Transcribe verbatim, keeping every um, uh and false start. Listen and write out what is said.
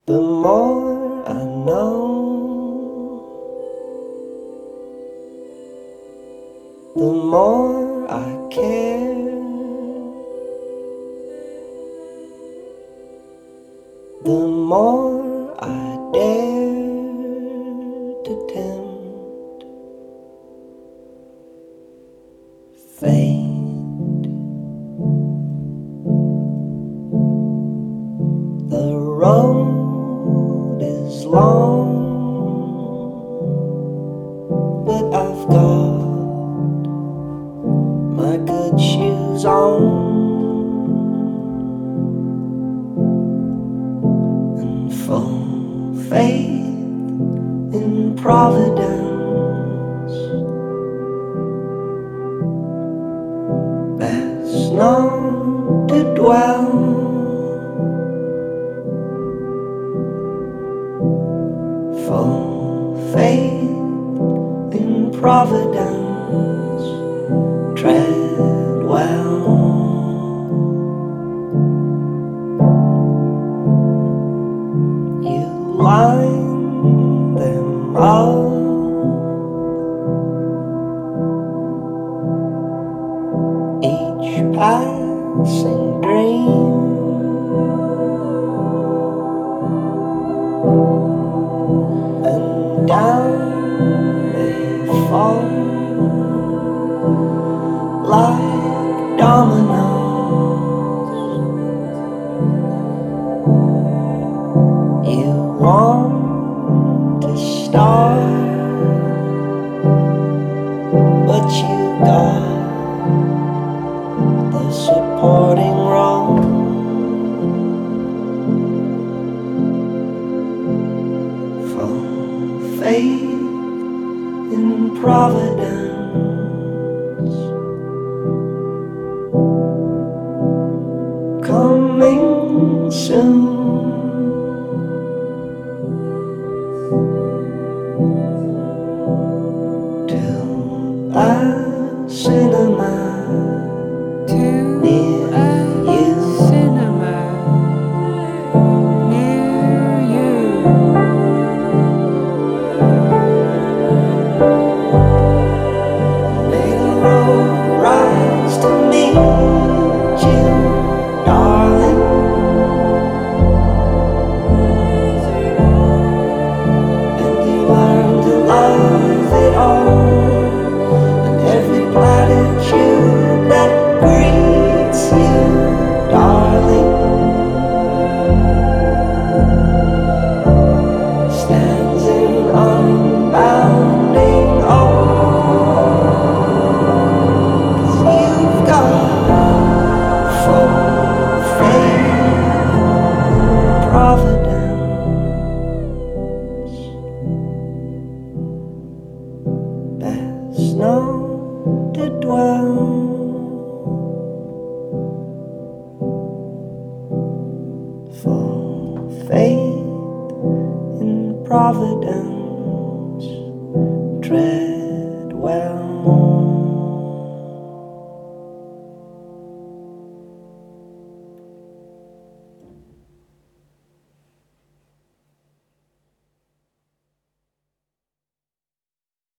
The more I know, the more I care, the more I dare to tempt fate. The road is long, but I've got my good shoes on, and full faith in Providence. Best not to dwell, full faith in Providence. Tread well. You line them up, each passing dream, and down they fall like dominoes. You want to start, but you got the supporting role. Full faith in Providence. Coming soon. To a cinema To near a you. cinema near you. May the road rise to meet you, darling. And you learn to love it all, and every platitude that greets you, darling, stands in unbounding awe. 'Cause you've got full faith in Providence. Best not to dwell, full faith in Providence.